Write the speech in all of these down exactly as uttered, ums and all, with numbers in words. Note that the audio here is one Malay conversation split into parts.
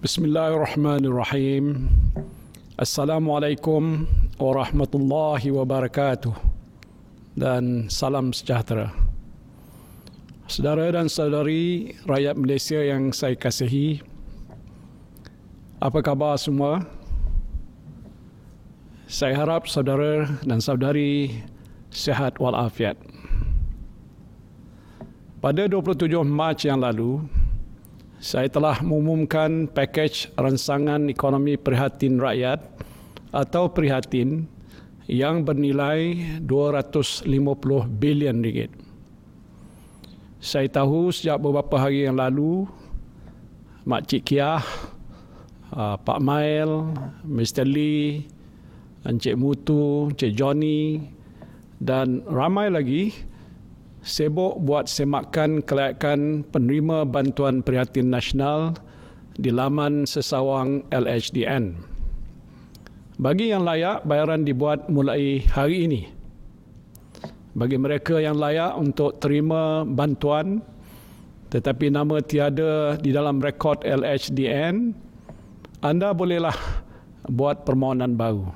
Bismillahirrahmanirrahim. Assalamualaikum warahmatullahi wabarakatuh. Dan salam sejahtera. Saudara dan saudari rakyat Malaysia yang saya kasihi, apa khabar semua? Saya harap saudara dan saudari sihat walafiat. Pada dua puluh tujuh Mac yang lalu, saya telah mengumumkan pakej ransangan ekonomi prihatin rakyat atau prihatin yang bernilai dua ratus lima puluh bilion ringgit. Saya tahu sejak beberapa hari yang lalu, Mak Cik Kiah, Pak Mail, Mister Lee, Encik Mutu, Encik Johnny dan ramai lagi sibuk buat semakan kelayakan penerima bantuan prihatin nasional di laman sesawang L H D N. Bagi yang layak, bayaran dibuat mulai hari ini. Bagi mereka yang layak untuk terima bantuan tetapi nama tiada di dalam rekod L H D N, anda bolehlah buat permohonan baru.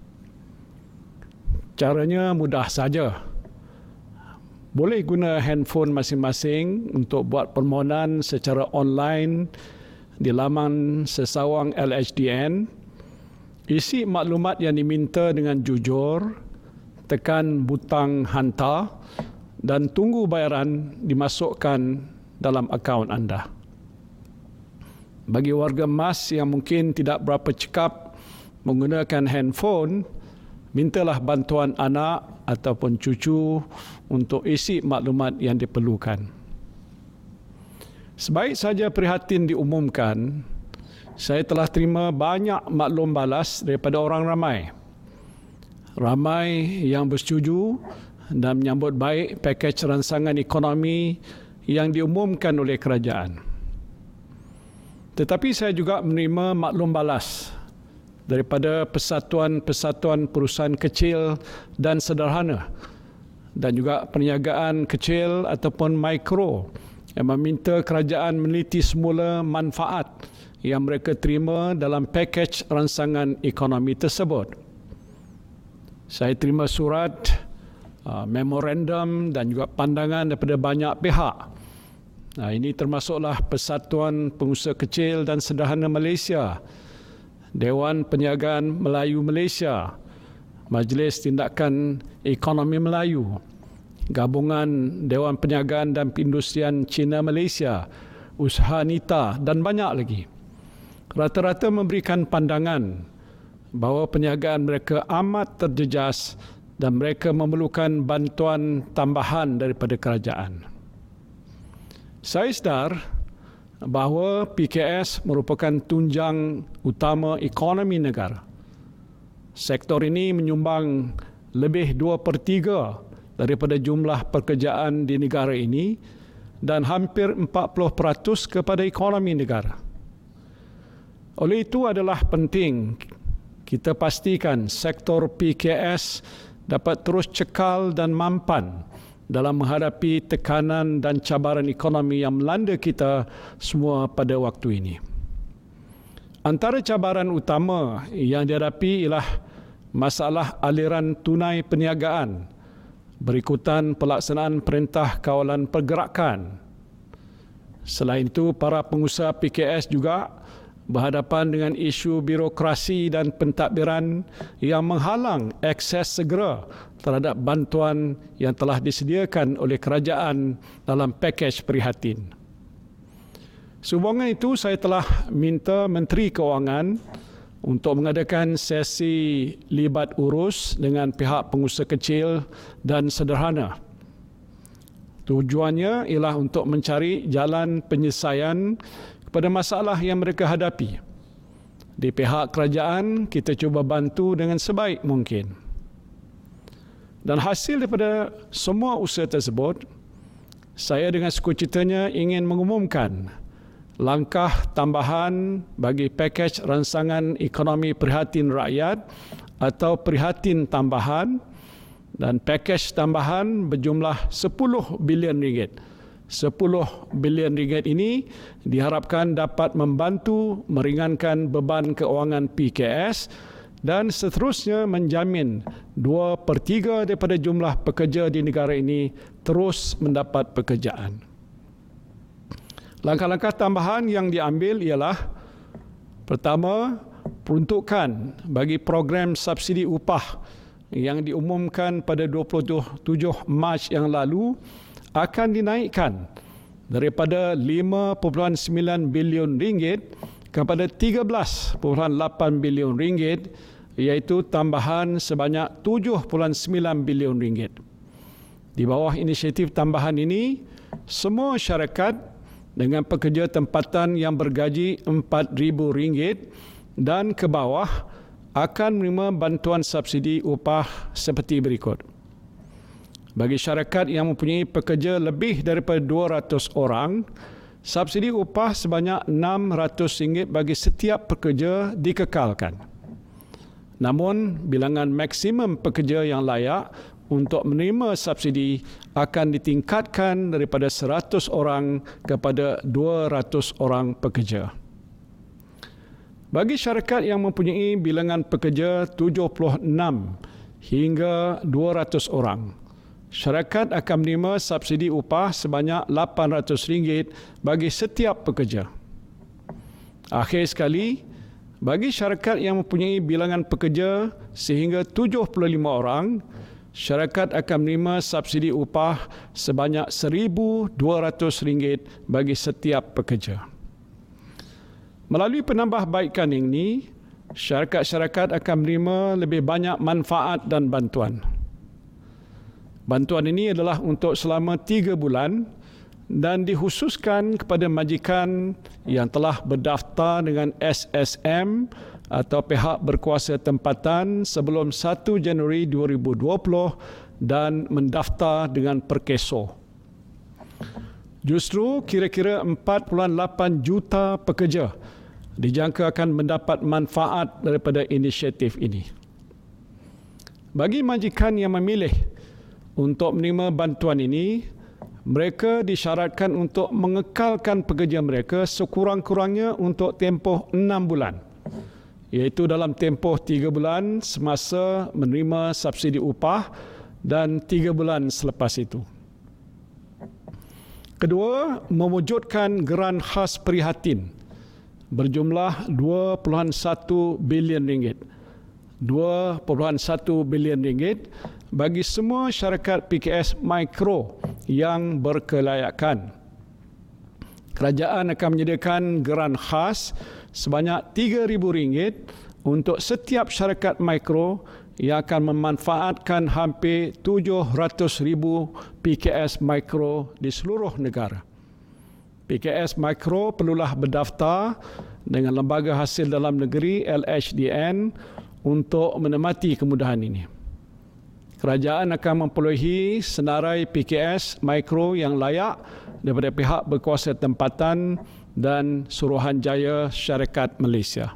Caranya mudah saja. Boleh guna handphone masing-masing untuk buat permohonan secara online di laman sesawang L H D N. Isi maklumat yang diminta dengan jujur, tekan butang hantar dan tunggu bayaran dimasukkan dalam akaun anda. Bagi warga emas yang mungkin tidak berapa cekap menggunakan handphone, mintalah bantuan anak ataupun cucu untuk isi maklumat yang diperlukan. Sebaik saja prihatin diumumkan, saya telah terima banyak maklum balas daripada orang ramai. Ramai yang bersetuju dan menyambut baik pakej ransangan ekonomi yang diumumkan oleh kerajaan. Tetapi saya juga menerima maklum balas daripada persatuan-persatuan perusahaan kecil dan sederhana dan juga perniagaan kecil ataupun mikro yang meminta kerajaan meneliti semula manfaat yang mereka terima dalam pakej ransangan ekonomi tersebut. Saya terima surat, uh, memorandum dan juga pandangan daripada banyak pihak. Nah, ini termasuklah Persatuan Pengusaha Kecil dan Sederhana Malaysia, Dewan Perniagaan Melayu Malaysia, Majlis Tindakan Ekonomi Melayu, Gabungan Dewan Perniagaan dan Perindustrian Cina Malaysia, Usaha Nita dan banyak lagi. Rata-rata memberikan pandangan bahawa perniagaan mereka amat terjejas dan mereka memerlukan bantuan tambahan daripada kerajaan. Saya sedar bahawa P K S merupakan tunjang utama ekonomi negara. Sektor ini menyumbang lebih dua per tiga daripada jumlah pekerjaan di negara ini dan hampir empat puluh peratus kepada ekonomi negara. Oleh itu adalah penting kita pastikan sektor P K S dapat terus cekal dan mampan dalam menghadapi tekanan dan cabaran ekonomi yang melanda kita semua pada waktu ini. Antara cabaran utama yang dihadapi ialah masalah aliran tunai perniagaan berikutan pelaksanaan Perintah Kawalan Pergerakan. Selain itu, para pengusaha P K S juga berhadapan dengan isu birokrasi dan pentadbiran yang menghalang akses segera terhadap bantuan yang telah disediakan oleh kerajaan dalam pakej prihatin. Sehubungan itu, saya telah minta Menteri Kewangan untuk mengadakan sesi libat urus dengan pihak pengusaha kecil dan sederhana. Tujuannya ialah untuk mencari jalan penyelesaian kepada masalah yang mereka hadapi. Di pihak kerajaan, kita cuba bantu dengan sebaik mungkin. Dan hasil daripada semua usaha tersebut, saya dengan sukacitanya ingin mengumumkan langkah tambahan bagi pakej ransangan ekonomi prihatin rakyat atau prihatin tambahan, dan pakej tambahan berjumlah sepuluh bilion ringgit sepuluh bilion ringgit ini diharapkan dapat membantu meringankan beban keuangan P K S dan seterusnya menjamin dua per tiga daripada jumlah pekerja di negara ini terus mendapat pekerjaan. Langkah-langkah tambahan yang diambil ialah: pertama, peruntukan bagi program subsidi upah yang diumumkan pada dua puluh tujuh Mac yang lalu akan dinaikkan daripada lima perpuluhan sembilan bilion ringgit kepada tiga belas perpuluhan lapan bilion ringgit, iaitu tambahan sebanyak tujuh perpuluhan sembilan bilion ringgit. Di bawah inisiatif tambahan ini, semua syarikat dengan pekerja tempatan yang bergaji empat ribu ringgit dan ke bawah akan menerima bantuan subsidi upah seperti berikut. Bagi syarikat yang mempunyai pekerja lebih daripada dua ratus orang, subsidi upah sebanyak enam ratus ringgit bagi setiap pekerja dikekalkan. Namun, bilangan maksimum pekerja yang layak untuk menerima subsidi akan ditingkatkan daripada seratus orang kepada dua ratus orang pekerja. Bagi syarikat yang mempunyai bilangan pekerja tujuh puluh enam hingga dua ratus orang, syarikat akan menerima subsidi upah sebanyak lapan ratus ringgit bagi setiap pekerja. Akhir sekali, bagi syarikat yang mempunyai bilangan pekerja sehingga tujuh puluh lima orang, syarikat akan menerima subsidi upah sebanyak seribu dua ratus ringgit bagi setiap pekerja. Melalui penambahbaikan ini, syarikat-syarikat akan menerima lebih banyak manfaat dan bantuan. Bantuan ini adalah untuk selama tiga bulan dan dikhususkan kepada majikan yang telah berdaftar dengan S S M atau pihak berkuasa tempatan sebelum satu Januari dua ribu dua puluh dan mendaftar dengan perkeso. Justru kira-kira empat perpuluhan lapan juta pekerja dijangka akan mendapat manfaat daripada inisiatif ini. Bagi majikan yang memilih untuk menerima bantuan ini, mereka disyaratkan untuk mengekalkan pekerja mereka sekurang-kurangnya untuk tempoh enam bulan, iaitu dalam tempoh tiga bulan semasa menerima subsidi upah dan tiga bulan selepas itu. Kedua, mewujudkan geran khas prihatin berjumlah dua perpuluhan satu bilion ringgit. dua perpuluhan satu bilion ringgit bagi semua syarikat P K S mikro yang berkelayakan. Kerajaan akan menyediakan geran khas sebanyak tiga ribu ringgit untuk setiap syarikat mikro yang akan memanfaatkan hampir tujuh ratus ribu P K S mikro di seluruh negara. P K S mikro perlulah berdaftar dengan Lembaga Hasil Dalam Negeri L H D N untuk menikmati kemudahan ini. Kerajaan akan memperolehi senarai P K S mikro yang layak daripada pihak berkuasa tempatan dan Suruhanjaya Syarikat Malaysia.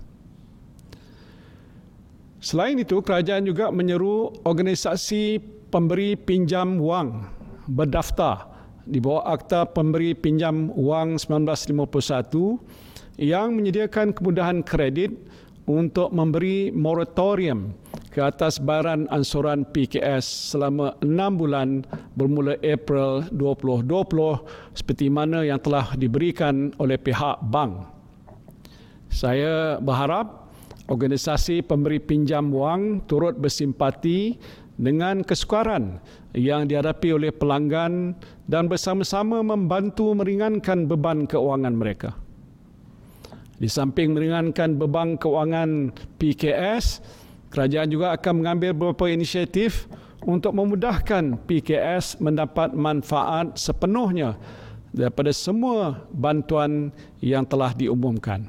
Selain itu, kerajaan juga menyeru organisasi pemberi pinjam wang berdaftar di bawah Akta Pemberi Pinjam Wang seribu sembilan ratus lima puluh satu yang menyediakan kemudahan kredit untuk memberi moratorium ke atas bayaran ansuran P K S selama enam bulan bermula April dua ribu dua puluh seperti mana yang telah diberikan oleh pihak bank. Saya berharap organisasi pemberi pinjam wang turut bersimpati dengan kesukaran yang dihadapi oleh pelanggan dan bersama-sama membantu meringankan beban keuangan mereka. Di samping meringankan beban keuangan P K S, kerajaan juga akan mengambil beberapa inisiatif untuk memudahkan P K S mendapat manfaat sepenuhnya daripada semua bantuan yang telah diumumkan.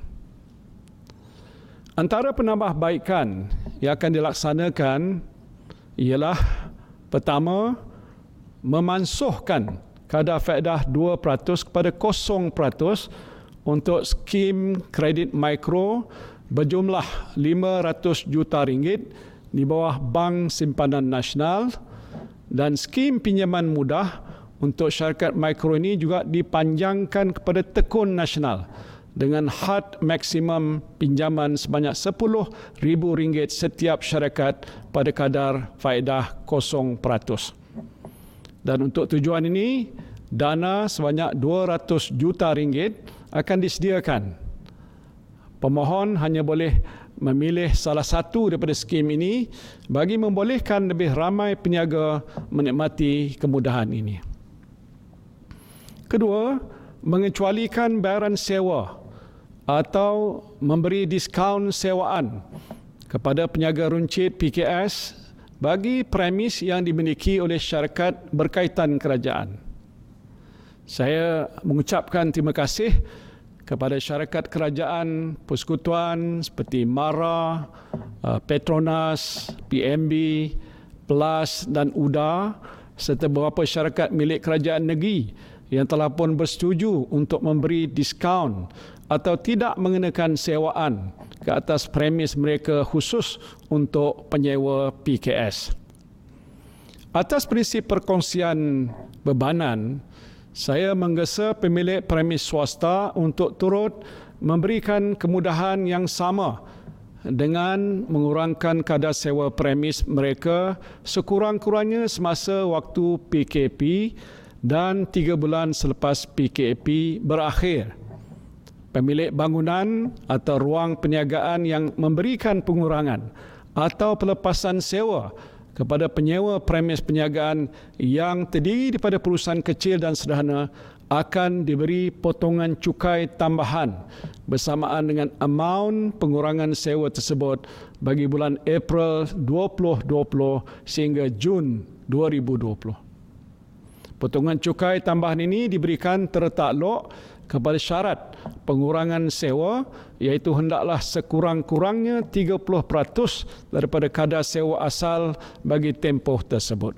Antara penambahbaikan yang akan dilaksanakan ialah pertama, memansuhkan kadar faedah dua peratus kepada kosong peratus untuk skim kredit mikro berjumlah lima ratus juta ringgit di bawah Bank Simpanan Nasional dan skim pinjaman mudah untuk syarikat mikro ini juga dipanjangkan kepada tekun nasional dengan had maksimum pinjaman sebanyak sepuluh ribu ringgit setiap syarikat pada kadar faedah kosong peratus. Dan untuk tujuan ini, dana sebanyak dua ratus juta ringgit akan disediakan. Pemohon hanya boleh memilih salah satu daripada skim ini bagi membolehkan lebih ramai peniaga menikmati kemudahan ini. Kedua, mengecualikan bayaran sewa atau memberi diskaun sewaan kepada peniaga runcit P K S bagi premis yang dimiliki oleh syarikat berkaitan kerajaan. Saya mengucapkan terima kasih kepada syarikat kerajaan persekutuan seperti MARA, Petronas, P M B, PLAS dan U D A serta beberapa syarikat milik kerajaan negeri yang telah pun bersetuju untuk memberi diskaun atau tidak mengenakan sewaan ke atas premis mereka khusus untuk penyewa P K S. Atas prinsip perkongsian bebanan, saya menggesa pemilik premis swasta untuk turut memberikan kemudahan yang sama dengan mengurangkan kadar sewa premis mereka sekurang-kurangnya semasa waktu P K P dan tiga bulan selepas P K P berakhir. Pemilik bangunan atau ruang perniagaan yang memberikan pengurangan atau pelepasan sewa kepada penyewa premis perniagaan yang terdiri daripada perusahaan kecil dan sederhana akan diberi potongan cukai tambahan bersamaan dengan amaun pengurangan sewa tersebut bagi bulan April dua ribu dua puluh sehingga Jun dua ribu dua puluh. Potongan cukai tambahan ini diberikan tertakluk kepada syarat pengurangan sewa iaitu hendaklah sekurang-kurangnya tiga puluh peratus daripada kadar sewa asal bagi tempoh tersebut.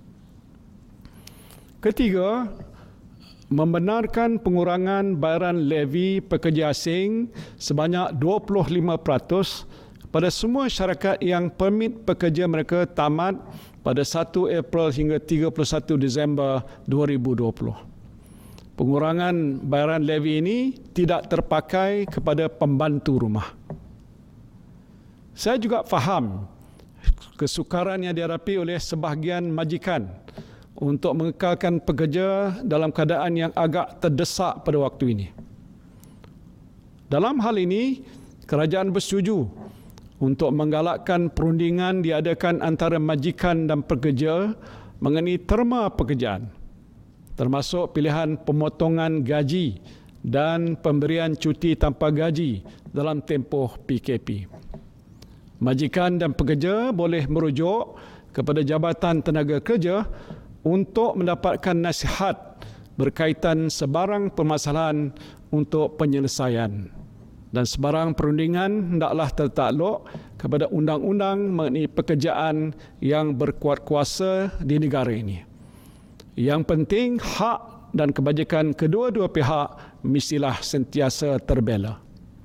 Ketiga, membenarkan pengurangan bayaran levy pekerja asing sebanyak dua puluh lima peratus pada semua syarikat yang permit pekerja mereka tamat pada satu April hingga tiga puluh satu Disember dua ribu dua puluh. Pengurangan bayaran levy ini tidak terpakai kepada pembantu rumah. Saya juga faham kesukaran yang dihadapi oleh sebahagian majikan untuk mengekalkan pekerja dalam keadaan yang agak terdesak pada waktu ini. Dalam hal ini, kerajaan bersetuju untuk menggalakkan perundingan diadakan antara majikan dan pekerja mengenai terma pekerjaan, termasuk pilihan pemotongan gaji dan pemberian cuti tanpa gaji dalam tempoh P K P. Majikan dan pekerja boleh merujuk kepada Jabatan Tenaga Kerja untuk mendapatkan nasihat berkaitan sebarang permasalahan untuk penyelesaian. Dan sebarang perundingan hendaklah tertakluk kepada undang-undang mengenai pekerjaan yang berkuat kuasa di negara ini. Yang penting, hak dan kebajikan kedua-dua pihak mestilah sentiasa terbela.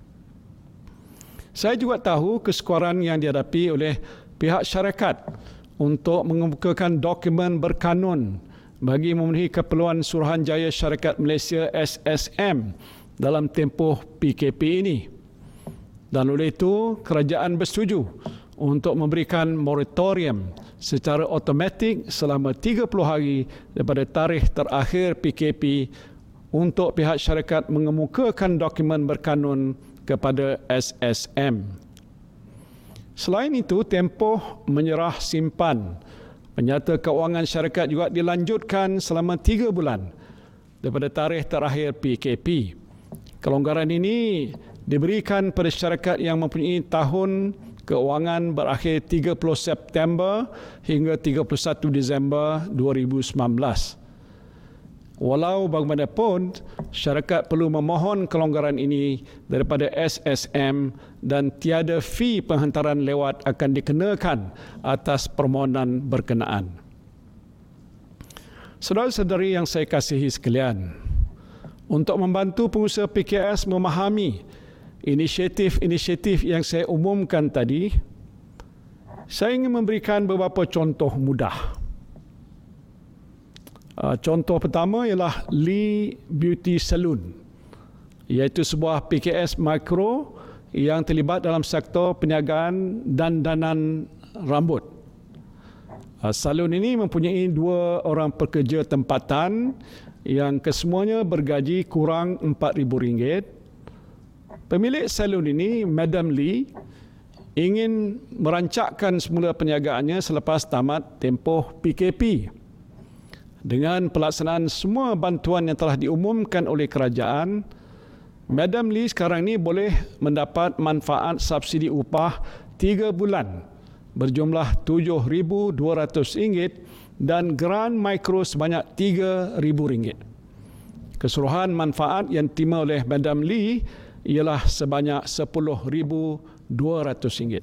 Saya juga tahu kesukaran yang dihadapi oleh pihak syarikat untuk mengemukakan dokumen berkanun bagi memenuhi keperluan Suruhanjaya Syarikat Malaysia S S M dalam tempoh P K P ini. Dan oleh itu, kerajaan bersetuju untuk memberikan moratorium secara automatik selama tiga puluh hari daripada tarikh terakhir P K P untuk pihak syarikat mengemukakan dokumen berkanun kepada S S M. Selain itu, tempoh menyerah simpan penyata keuangan syarikat juga dilanjutkan selama tiga bulan daripada tarikh terakhir P K P. Kelonggaran ini diberikan pada syarikat yang mempunyai tahun keuangan berakhir tiga puluh September hingga tiga puluh satu Disember dua ribu sembilan belas. Walau bagaimanapun, syarikat perlu memohon kelonggaran ini daripada S S M dan tiada fee penghantaran lewat akan dikenakan atas permohonan berkenaan. Saudara-saudari yang saya kasihi sekalian, untuk membantu pengusaha P K S memahami inisiatif-inisiatif yang saya umumkan tadi, saya ingin memberikan beberapa contoh mudah. Uh, contoh pertama ialah Lee Beauty Salon, iaitu sebuah P K S mikro yang terlibat dalam sektor perniagaan dandanan rambut. Uh, salon ini mempunyai dua orang pekerja tempatan yang kesemuanya bergaji kurang empat ribu ringgit. Pemilik salon ini, Madam Lee, ingin merancakkan semula perniagaannya selepas tamat tempoh P K P. Dengan pelaksanaan semua bantuan yang telah diumumkan oleh kerajaan, Madam Lee sekarang ini boleh mendapat manfaat subsidi upah tiga bulan berjumlah tujuh ribu dua ratus ringgit dan geran mikro sebanyak tiga ribu ringgit. Keseluruhan manfaat yang diterima oleh Madam Lee ialah sebanyak sepuluh ribu dua ratus ringgit.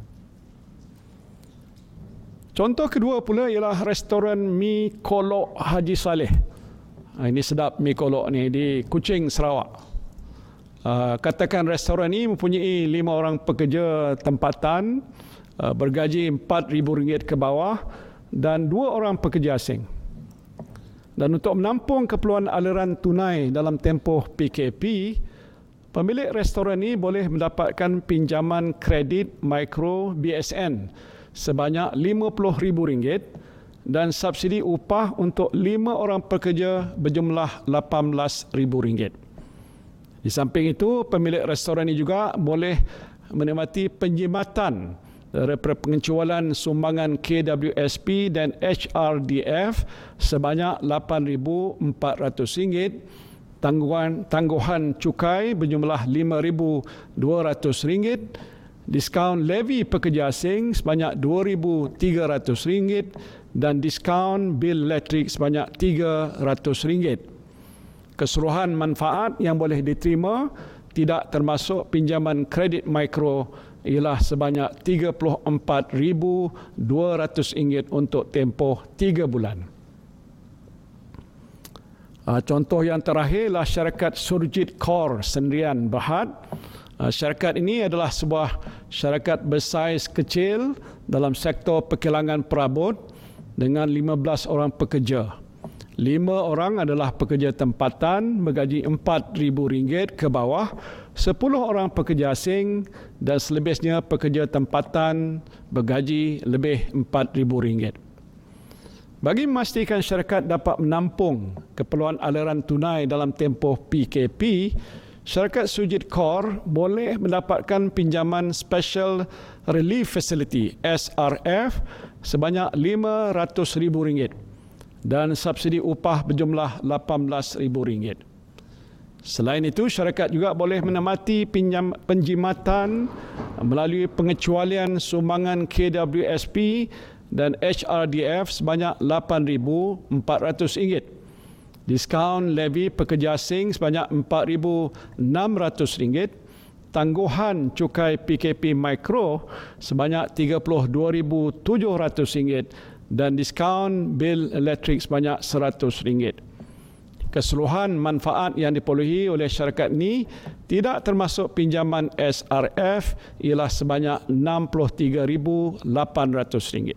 Contoh kedua pula ialah restoran Mi Kolok Haji Saleh. Ini sedap Mi Kolok ni di Kuching, Sarawak. Uh, katakan restoran ini mempunyai lima orang pekerja tempatan, uh, bergaji empat ribu ringgit ke bawah dan dua orang pekerja asing. Dan untuk menampung keperluan aliran tunai dalam tempoh P K P, pemilik restoran ini boleh mendapatkan pinjaman kredit mikro B S N sebanyak lima puluh ribu ringgit dan subsidi upah untuk lima orang pekerja berjumlah lapan belas ribu ringgit. Di samping itu, pemilik restoran ini juga boleh menikmati penjimatan daripada pengecualian sumbangan K W S P dan H R D F sebanyak lapan ribu empat ratus ringgit, tangguhan tangguhan cukai berjumlah lima ribu dua ratus ringgit, diskaun levy pekerja asing sebanyak dua ribu tiga ratus ringgit dan diskaun bil elektrik sebanyak tiga ratus ringgit. Keseluruhan manfaat yang boleh diterima tidak termasuk pinjaman kredit mikro ialah sebanyak tiga puluh empat ribu dua ratus ringgit untuk tempoh tiga bulan. Contoh yang terakhir ialah syarikat Surjit Core Sendirian Berhad. Syarikat ini adalah sebuah syarikat bersaiz kecil dalam sektor perkilangan perabot dengan lima belas orang pekerja. Lima orang adalah pekerja tempatan bergaji empat ribu ringgit ke bawah, sepuluh orang pekerja asing dan selebihnya pekerja tempatan bergaji lebih empat ribu ringgit. Bagi memastikan syarikat dapat menampung keperluan aliran tunai dalam tempoh P K P, syarikat Surjit Core boleh mendapatkan pinjaman Special Relief Facility S R F sebanyak lima ratus ribu ringgit dan subsidi upah berjumlah lapan belas ribu ringgit. Selain itu, syarikat juga boleh menikmati pinjam penjimatan melalui pengecualian sumbangan K W S P dan H R D F sebanyak lapan ribu empat ratus ringgit. Diskaun levy pekerja asing sebanyak empat ribu enam ratus ringgit, tangguhan cukai P K P mikro sebanyak tiga puluh dua ribu tujuh ratus ringgit dan diskaun bil elektrik sebanyak seratus ringgit. Keseluruhan manfaat yang diperolehi oleh syarikat ini tidak termasuk pinjaman S R F ialah sebanyak enam puluh tiga ribu lapan ratus ringgit.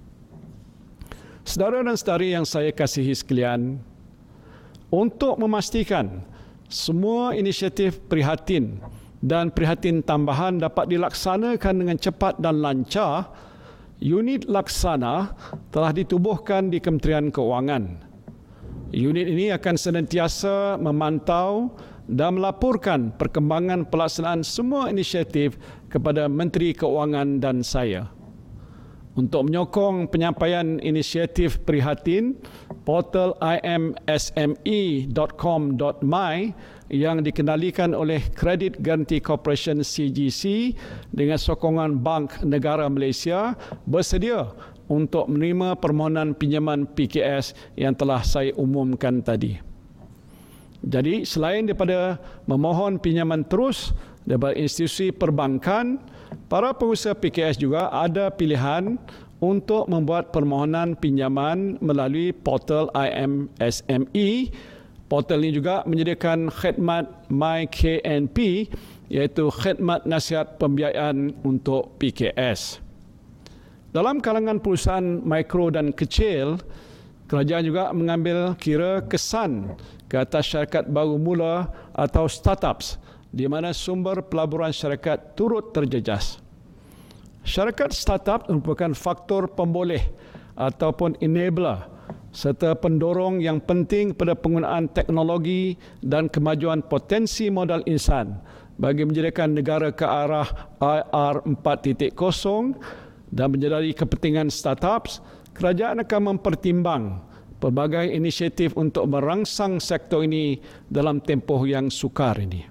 Saudara dan saudari yang saya kasihi sekalian, untuk memastikan semua inisiatif prihatin dan prihatin tambahan dapat dilaksanakan dengan cepat dan lancar, unit laksana telah ditubuhkan di Kementerian Keuangan. Unit ini akan senantiasa memantau dan melaporkan perkembangan pelaksanaan semua inisiatif kepada Menteri Keuangan dan saya. Untuk menyokong penyampaian inisiatif prihatin, portal i m s m e dot com dot my yang dikendalikan oleh Credit Guarantee Corporation C G C dengan sokongan Bank Negara Malaysia bersedia untuk menerima permohonan pinjaman P K S yang telah saya umumkan tadi. Jadi, selain daripada memohon pinjaman terus daripada institusi perbankan, para pengusaha P K S juga ada pilihan untuk membuat permohonan pinjaman melalui portal I M S M E. Portal ini juga menyediakan khidmat My K N P, iaitu khidmat nasihat pembiayaan untuk P K S. Dalam kalangan perusahaan mikro dan kecil, Kerajaan juga mengambil kira kesan ke atas syarikat baru mula atau startups di mana sumber pelaburan syarikat turut terjejas. Syarikat startup merupakan faktor pemboleh ataupun enabler serta pendorong yang penting pada penggunaan teknologi dan kemajuan potensi modal insan bagi menjadikan negara ke arah I R empat titik kosong dan menjadi kepentingan startups. Kerajaan akan mempertimbang pelbagai inisiatif untuk merangsang sektor ini dalam tempoh yang sukar ini.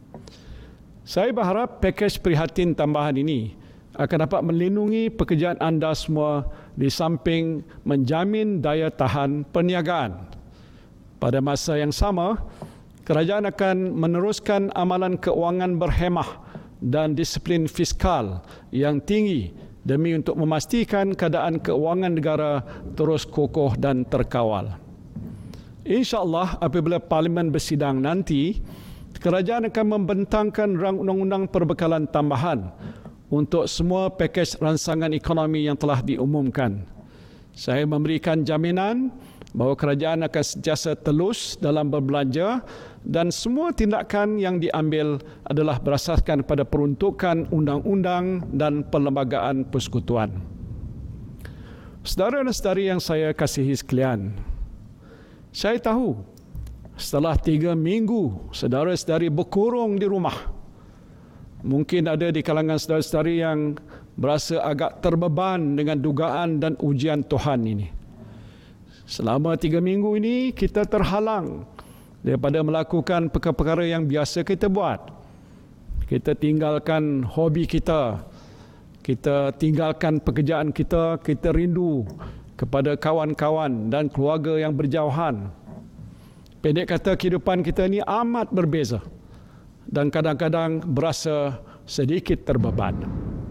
Saya berharap pakej prihatin tambahan ini akan dapat melindungi pekerjaan anda semua di samping menjamin daya tahan perniagaan. Pada masa yang sama, kerajaan akan meneruskan amalan keuangan berhemah dan disiplin fiskal yang tinggi demi untuk memastikan keadaan keuangan negara terus kokoh dan terkawal. InsyaAllah apabila Parlimen bersidang nanti, kerajaan akan membentangkan rang undang-undang perbekalan tambahan untuk semua pakej rancangan ekonomi yang telah diumumkan. Saya memberikan jaminan bahawa kerajaan akan sentiasa telus dalam berbelanja dan semua tindakan yang diambil adalah berasaskan pada peruntukan undang-undang dan perlembagaan persekutuan. Saudara dan saudari yang saya kasihi sekalian, saya tahu setelah tiga minggu saudara-saudari berkurung di rumah, mungkin ada di kalangan saudara-saudari yang berasa agak terbeban dengan dugaan dan ujian Tuhan ini. Selama tiga minggu ini kita terhalang daripada melakukan perkara-perkara yang biasa kita buat. Kita tinggalkan hobi kita, kita tinggalkan pekerjaan kita, kita rindu kepada kawan-kawan dan keluarga yang berjauhan. Pendek kata, kehidupan kita ini amat berbeza dan kadang-kadang berasa sedikit terbeban.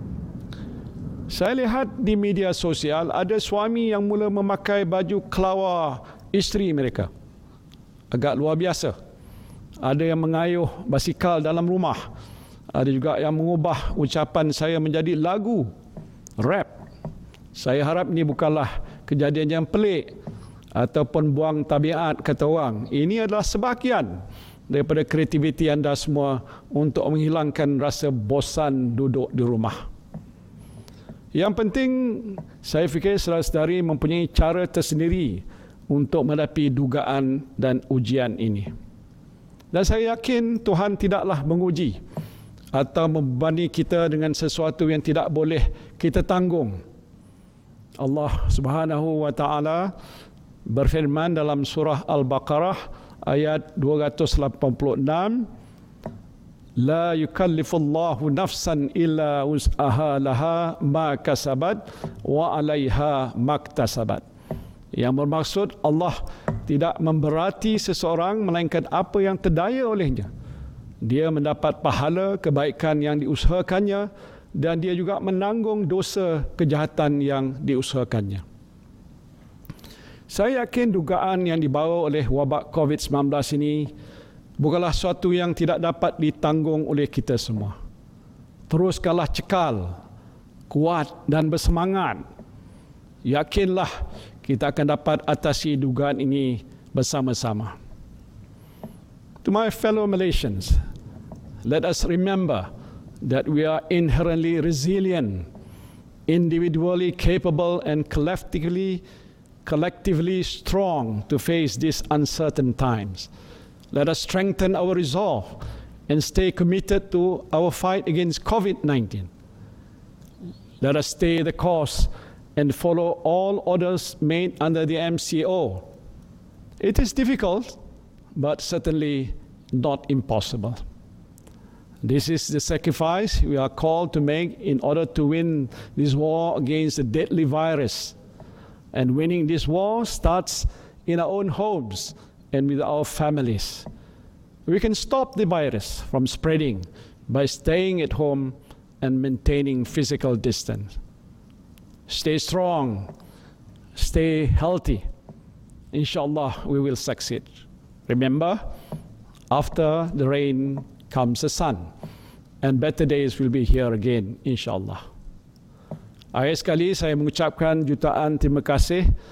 Saya lihat di media sosial ada suami yang mula memakai baju kelawar isteri mereka. Agak luar biasa. Ada yang mengayuh basikal dalam rumah. Ada juga yang mengubah ucapan saya menjadi lagu, rap. Saya harap ini bukanlah kejadian yang pelik ataupun buang tabiat kata orang. Ini adalah sebahagian daripada kreativiti anda semua untuk menghilangkan rasa bosan duduk di rumah. Yang penting, saya fikir saudara-saudari mempunyai cara tersendiri untuk menghadapi dugaan dan ujian ini. Dan saya yakin Tuhan tidaklah menguji atau membebani kita dengan sesuatu yang tidak boleh kita tanggung. Allah Subhanahu wa taala berfirman dalam surah Al-Baqarah ayat dua ratus lapan puluh enam, La yukallifullahu nafsan illa wus'aha laha ma kasabat wa 'alaiha maktasabat. Yang bermaksud Allah tidak memberati seseorang melainkan apa yang terdaya olehnya. Dia mendapat pahala kebaikan yang diusahakannya dan dia juga menanggung dosa kejahatan yang diusahakannya. Saya yakin dugaan yang dibawa oleh wabak covid sembilan belas ini bukanlah suatu yang tidak dapat ditanggung oleh kita semua. Teruskanlah cekal, kuat dan bersemangat. Yakinlah kita akan dapat atasi dugaan ini bersama-sama. To my fellow Malaysians, let us remember that we are inherently resilient, individually capable and collectively, collectively strong to face these uncertain times. Let us strengthen our resolve and stay committed to our fight against covid nineteen. Let us stay the course and follow all orders made under the M C O. It is difficult, but certainly not impossible. This is the sacrifice we are called to make in order to win this war against the deadly virus. And winning this war starts in our own homes and with our families. We can stop the virus from spreading by staying at home and maintaining physical distance. Stay strong, stay healthy. Inshallah, we will succeed. Remember, after the rain comes the sun, and better days will be here again, inshallah. Akhir sekali saya mengucapkan jutaan terima kasih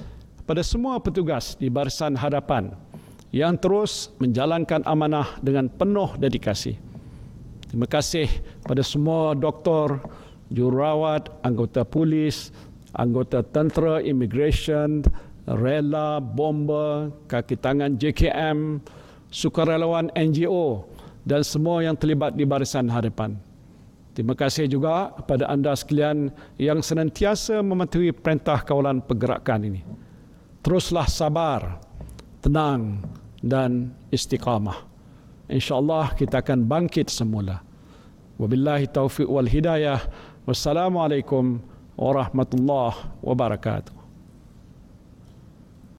kepada semua petugas di Barisan Hadapan yang terus menjalankan amanah dengan penuh dedikasi. Terima kasih pada semua doktor, jururawat, anggota polis, anggota tentera, immigration, rela, bomba, kaki tangan J K M, sukarelawan N G O dan semua yang terlibat di Barisan Hadapan. Terima kasih juga kepada anda sekalian yang senantiasa mematuhi perintah kawalan pergerakan ini. Teruslah sabar, tenang dan istiqamah. InsyaAllah kita akan bangkit semula. Wabillahi taufiq wal hidayah. Wassalamualaikum warahmatullahi wabarakatuh.